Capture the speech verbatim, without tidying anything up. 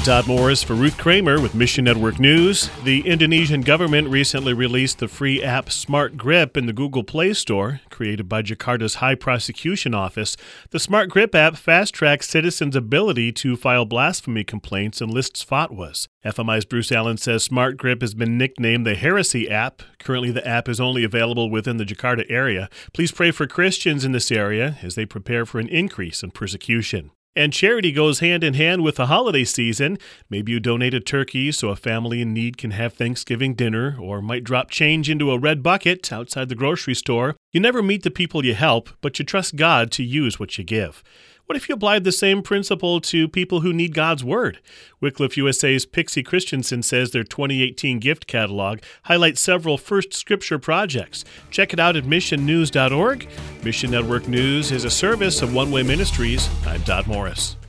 Todd Morris for Ruth Kramer with Mission Network News. The Indonesian government recently released the free app Smart Grip in the Google Play Store. Created by Jakarta's High Prosecution Office, the Smart Grip app fast-tracks citizens' ability to file blasphemy complaints and lists fatwas. F M I's Bruce Allen says Smart Grip has been nicknamed the Heresy app. Currently, the app is only available within the Jakarta area. Please pray for Christians in this area as they prepare for an increase in persecution. And charity goes hand in hand with the holiday season. Maybe you donate a turkey so a family in need can have Thanksgiving dinner, or might drop change into a red bucket outside the grocery store. You never meet the people you help, but you trust God to use what you give. What if you applied the same principle to people who need God's Word? Wycliffe U S A's Pixie Christensen says their twenty eighteen gift catalog highlights several First Scripture projects. Check it out at mission news dot org. Mission Network News is a service of One Way Ministries. I'm Todd Morris.